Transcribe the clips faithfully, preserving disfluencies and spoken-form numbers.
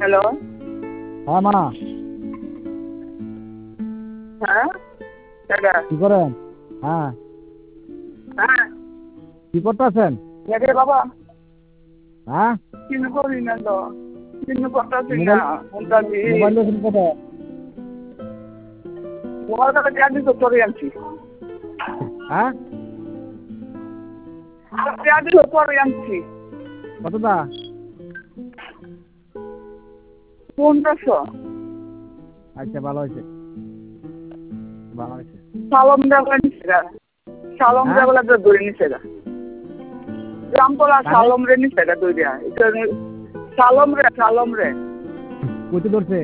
Hello. হ্যাঁ মা। হ্যাঁ দাদা কি করেন? হ্যাঁ হ্যাঁ কি করতেছেন? রে বাবা হ্যাঁ কিছু করি না তো কিছু করতেছি না মোবাইল শুনতাছি মোবাইল দেখুন কোথায়? মোবাইল কাছে পেঁয়াজি তো করে আনছি হ্যাঁ পেঁয়াজি তো করে আনছি কতটা? পনেরোশো আচ্ছা ভালো হয়েছে ভালো হয়েছে। সালম দেবলা নিচ্ছে গা সালম হ্যাঁ দেবলা তো দই নিচ্ছে গা রামপলা কানে সালম রে নিচ্ছে গা দই দেয়া সালম রে সালম রে কচি ধরছে।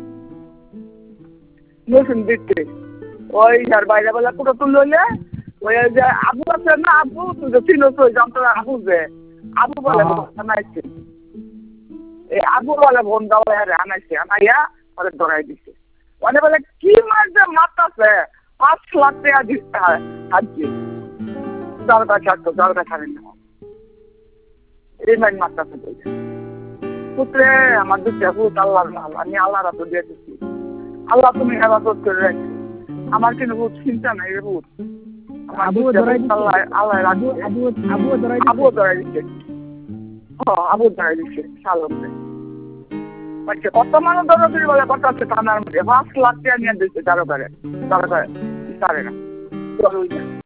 নতুন দিচ্ছে ওই আর বাইরে বেলা পুরো তুললে ওই যে আবু আছে না আবু তুই তো চিনো তো জানতো আবু যে আবু বলে হ্যাঁ হ্যাঁ আনাইছে এই আবু বলে বন্ধা বলে আনাইছে আনাইয়া ওরে ধরাই দিছে মানে বলে কি মাছ যে মারতাছে পাঁচ লাখ টাকা দিতে হয় হাজি দরকার ছাড়তো দরকার ছাড়েন না এই মাছ মারতাছে বলে পুত্রে আমার দুটা ভূত আল্লাহর মাল আমি আল্লাহর হাতে দিয়ে দিচ্ছি আল্লাহ তুমি হেফাজত করে রাখছি আমার কিন্তু ভূত চিন্তা নাই রে ভূত আবু ধরাই দিচ্ছে। আল্লাহ আল্লাহ আবু রাখছে আবু আবু ধরাই আবু দিচ্ছে। ধরাই দিচ্ছে হ্যাঁ আবু ধরাই দিচ্ছে সালমকে আচ্ছা কত মানুষ দৌড়াদৌড়ি বলে কথা আছে থানার মধ্যে পাঁচ লাখ টাকা নিয়ে দিচ্ছে কারো কারে কারো কারে পারে না